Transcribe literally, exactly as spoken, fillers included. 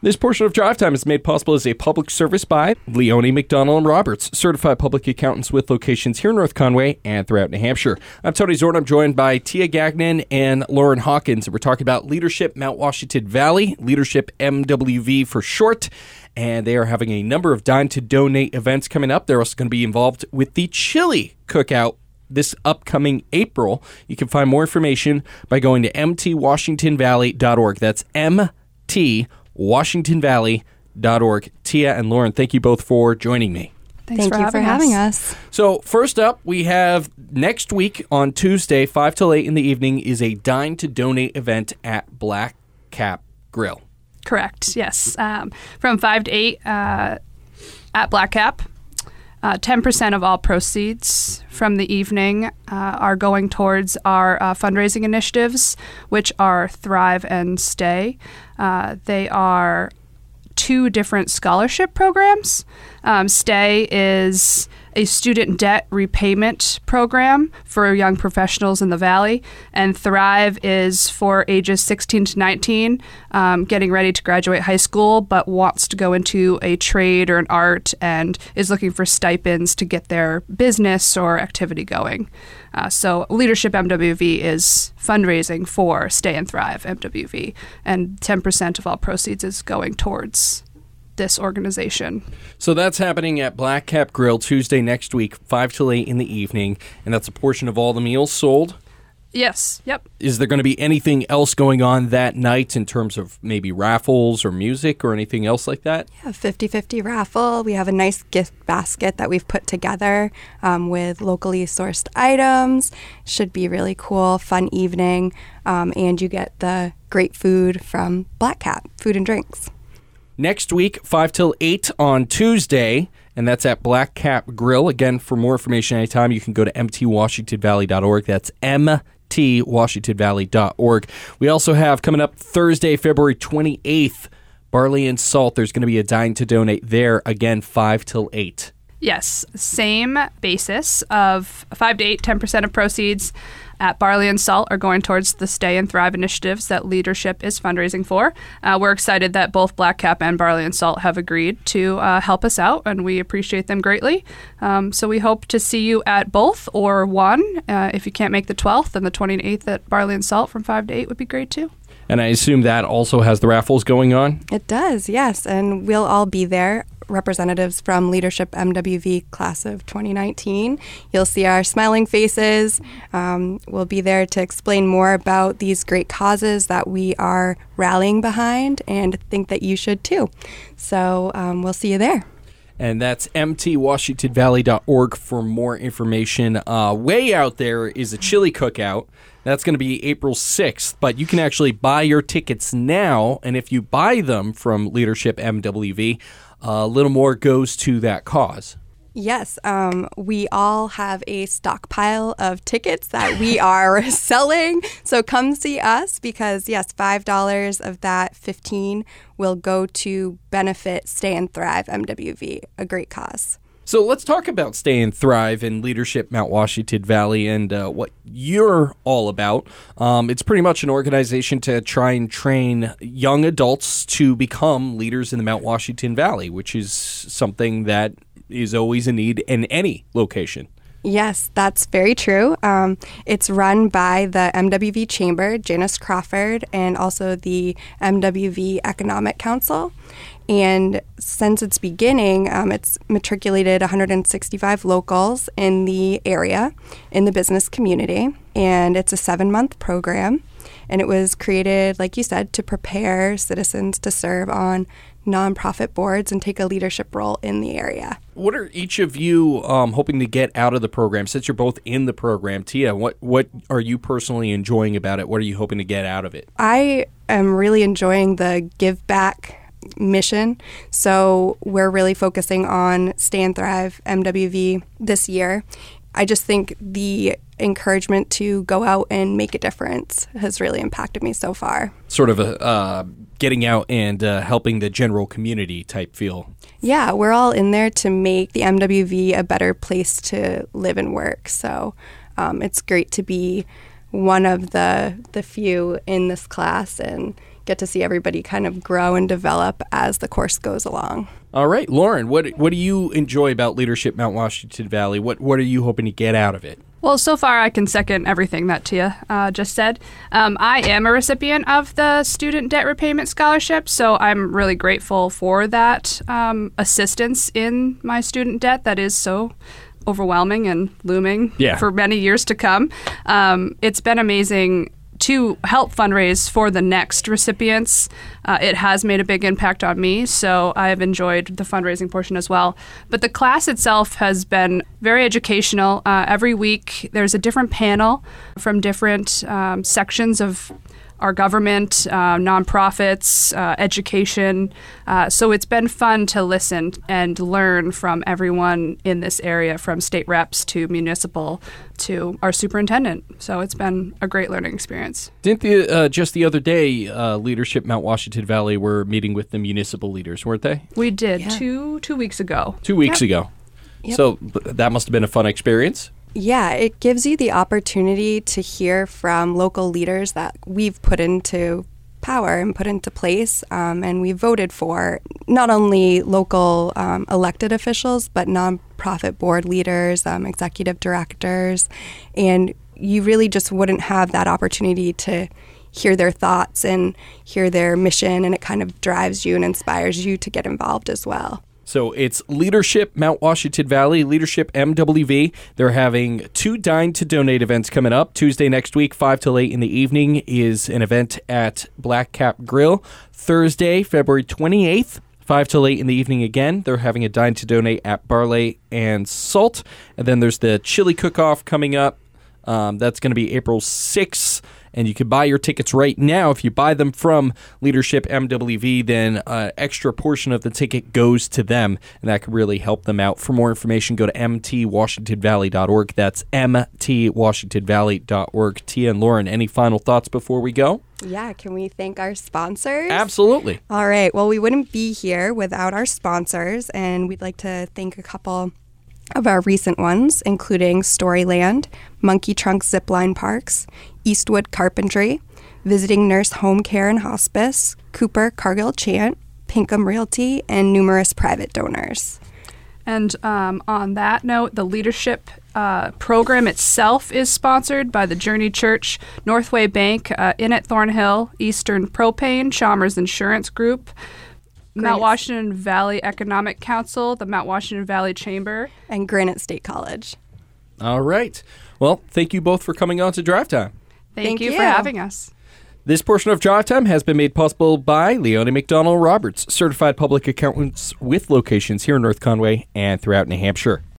This portion of Drive Time is made possible as a public service by Leone, McDonald and Roberts, certified public accountants with locations here in North Conway and throughout New Hampshire. I'm Tony Zorn. I'm joined by Tia Gagnon and Lauren Hawkins. We're talking about Leadership Mount Washington Valley, Leadership M W V for short. And they are having a number of Dine to Donate events coming up. They're also going to be involved with the Chili Cookout this upcoming April. You can find more information by going to m t washington valley dot org. That's m t washington valley dot org. Tia and Lauren, thank you both for joining me. Thanks Thank for you having for having us. us. So first up, we have next week on Tuesday, five till eight in the evening, is a Dine to Donate event at Black Cap Grill. Correct, yes. Um, from five to eight uh, at Black Cap. Uh, ten percent of all proceeds from the evening uh, are going towards our uh, fundraising initiatives, which are Thrive and Stay. Uh, they are two different scholarship programs. Um, Stay is a student debt repayment program for young professionals in the Valley, and Thrive is for ages sixteen to nineteen, um, getting ready to graduate high school, but wants to go into a trade or an art and is looking for stipends to get their business or activity going. Uh, so Leadership M W V is fundraising for Stay and Thrive M W V, and ten percent of all proceeds is going towards this organization. So that's happening at Black Cap Grill Tuesday next week, five till eight in the evening, and that's a portion of all the meals sold. Yes, yep. Is there going to be anything else going on that night in terms of maybe raffles or music or anything else like that? Yeah, fifty-fifty raffle. We have a nice gift basket that we've put together um, with locally sourced items. Should be really cool, fun evening, um, and you get the great food from Black Cap, food and drinks. Next week, five till eight on Tuesday, and that's at Black Cap Grill. Again, for more information anytime, you can go to m t washington valley dot org. That's m t washington valley dot org. We also have coming up Thursday, February twenty-eighth, Barley and Salt. There's going to be a Dine to Donate there, again, five till eight. Yes, same basis of five to eight, ten percent of proceeds at Barley and Salt are going towards the Stay and Thrive initiatives that Leadership is fundraising for. Uh, we're excited that both Black Cap and Barley and Salt have agreed to uh, help us out, and we appreciate them greatly. Um, so we hope to see you at both or one. Uh, if you can't make the twelfth, then the twenty-eighth at Barley and Salt from five to eight would be great too. And I assume that also has the raffles going on? It does, yes, and we'll all be there. Representatives from Leadership M W V class of twenty nineteen. You'll see our smiling faces. Um, we'll be there to explain more about these great causes that we are rallying behind and think that you should too. So um, we'll see you there. And that's m t washington valley dot org for more information. Uh, way out there is a chili cookout. That's going to be April sixth, but you can actually buy your tickets now, and if you buy them from Leadership M W V, a little more goes to that cause. Yes, um, we all have a stockpile of tickets that we are selling. So come see us because, yes, five dollars of that fifteen will go to benefit Stay and Thrive M W V, a great cause. So let's talk about Stay and Thrive and Leadership Mount Washington Valley and uh, what you're all about. Um, it's pretty much an organization to try and train young adults to become leaders in the Mount Washington Valley, which is something that is always a need in any location. Yes, that's very true. Um, it's run by the M W V Chamber, Janice Crawford, and also the M W V Economic Council. And since its beginning, um, it's matriculated one hundred sixty-five locals in the area, in the business community. And it's a seven-month program. And it was created, like you said, to prepare citizens to serve on nonprofit boards and take a leadership role in the area. What are each of you um, hoping to get out of the program? Since you're both in the program, Tia, what, what are you personally enjoying about it? What are you hoping to get out of it? I am really enjoying the give back mission. So we're really focusing on Stay and Thrive M W V this year. I just think the encouragement to go out and make a difference has really impacted me so far. Sort of a uh, getting out and uh, helping the general community type feel. Yeah, we're all in there to make the M W V a better place to live and work. So um, it's great to be one of the the few in this class and get to see everybody kind of grow and develop as the course goes along. All right, Lauren, what what do you enjoy about Leadership Mount Washington Valley? What what are you hoping to get out of it? Well, so far I can second everything that Tia uh, just said. Um, I am a recipient of the Student Debt Repayment Scholarship, so I'm really grateful for that um, assistance in my student debt that is so overwhelming and looming yeah. for many years to come. Um, it's been amazing to help fundraise for the next recipients. Uh, it has made a big impact on me, so I've enjoyed the fundraising portion as well. But the class itself has been very educational. Uh, every week there's a different panel from different um, sections of our government, uh, nonprofits, uh, education. Uh, so it's been fun to listen and learn from everyone in this area, from state reps to municipal to our superintendent. So it's been a great learning experience. Didn't the, uh, just the other day, uh, Leadership Mount Washington Valley were meeting with the municipal leaders, weren't they? We did Yeah. two two weeks ago. Two weeks Yep. ago. Yep. So th- that must have been a fun experience. Yeah, it gives you the opportunity to hear from local leaders that we've put into power and put into place, um, and we voted for not only local um, elected officials, but nonprofit board leaders, um, executive directors, and you really just wouldn't have that opportunity to hear their thoughts and hear their mission, and it kind of drives you and inspires you to get involved as well. So it's Leadership Mount Washington Valley, Leadership M W V. They're having two Dine to Donate events coming up. Tuesday next week, five till eight in the evening, is an event at Black Cap Grill. Thursday, February twenty-eighth, five till eight in the evening again. They're having a Dine to Donate at Barley and Salt. And then there's the Chili Cook-Off coming up. Um, that's going to be April sixth. And you can buy your tickets right now. If you buy them from Leadership M W V, then an extra portion of the ticket goes to them, and that could really help them out. For more information, go to m t washington valley dot org. That's m t washington valley dot org. Tia and Lauren, any final thoughts before we go? Yeah, can we thank our sponsors? Absolutely. All right. Well, we wouldn't be here without our sponsors, and we'd like to thank a couple of our recent ones, including Storyland, Monkey Trunk Zipline Parks, Eastwood Carpentry, Visiting Nurse Home Care and Hospice, Cooper Cargill Chant, Pinkham Realty, and numerous private donors. And um, on that note, the leadership uh, program itself is sponsored by the Journey Church, Northway Bank, uh, Inn at Thornhill, Eastern Propane, Chalmers Insurance Group, Mount Washington Valley Economic Council, the Mount Washington Valley Chamber, and Granite State College. All right. Well, thank you both for coming on to Drive Time. Thank, Thank you, you. for having us. This portion of Drive Time has been made possible by Leone McDonald Roberts, certified public accountants with locations here in North Conway and throughout New Hampshire.